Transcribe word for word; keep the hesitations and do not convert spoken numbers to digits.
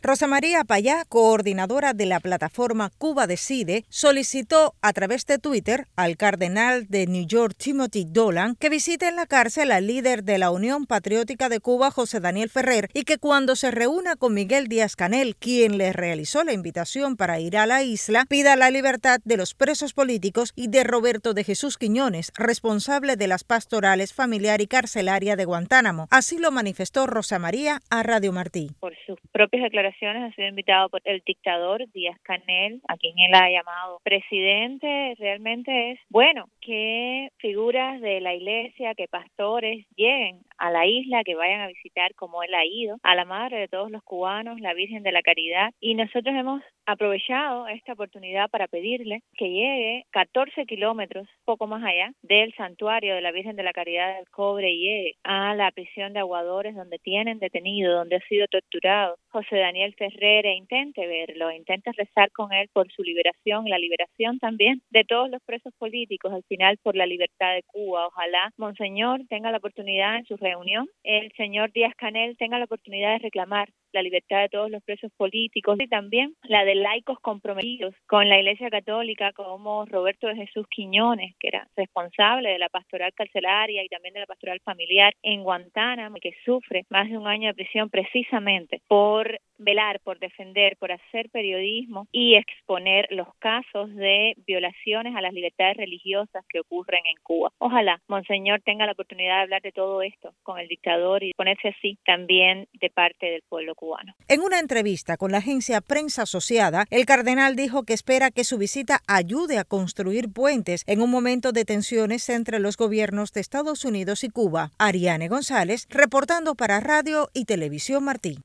Rosa María Payá, coordinadora de la plataforma Cuba Decide, solicitó a través de Twitter al cardenal de New York Timothy Dolan que visite en la cárcel al líder de la Unión Patriótica de Cuba, José Daniel Ferrer, y que cuando se reúna con Miguel Díaz-Canel, quien le realizó la invitación para ir a la isla, pida la libertad de los presos políticos y de Roberto de Jesús Quiñones, responsable de las pastorales familiar y carcelaria de Guantánamo. Así lo manifestó Rosa María a Radio Martí. Por sus propias declaraciones ha sido invitado por el dictador Díaz-Canel, a quien él ha llamado presidente. Realmente es bueno que figuras de la iglesia, que pastores lleguen a la isla, que vayan a visitar como él ha ido, a la madre de todos los cubanos, la Virgen de la Caridad, y nosotros hemos aprovechado esta oportunidad para pedirle que llegue catorce kilómetros, poco más allá, del santuario de la Virgen de la Caridad del Cobre y llegue a la prisión de Aguadores, donde tienen detenido, donde ha sido torturado José Daniel Ferrer, e intente verlo, intente rezar con él por su liberación, la liberación también de todos los presos políticos, al final por la libertad de Cuba. Ojalá Monseñor tenga la oportunidad en su reunión, el señor Díaz-Canel tenga la oportunidad de reclamar la libertad de todos los presos políticos y también la de laicos comprometidos con la Iglesia Católica, como Roberto de Jesús Quiñones, que era responsable de la pastoral carcelaria y también de la pastoral familiar en Guantánamo, y que sufre más de un año de prisión precisamente por velar, por defender, por hacer periodismo y exponer los casos de violaciones a las libertades religiosas que ocurren en Cuba. Ojalá Monseñor tenga la oportunidad de hablar de todo esto con el dictador y ponerse así también de parte del pueblo cubano. En una entrevista con la agencia Prensa Asociada, el cardenal dijo que espera que su visita ayude a construir puentes en un momento de tensiones entre los gobiernos de Estados Unidos y Cuba. Ariane González, reportando para Radio y Televisión Martí.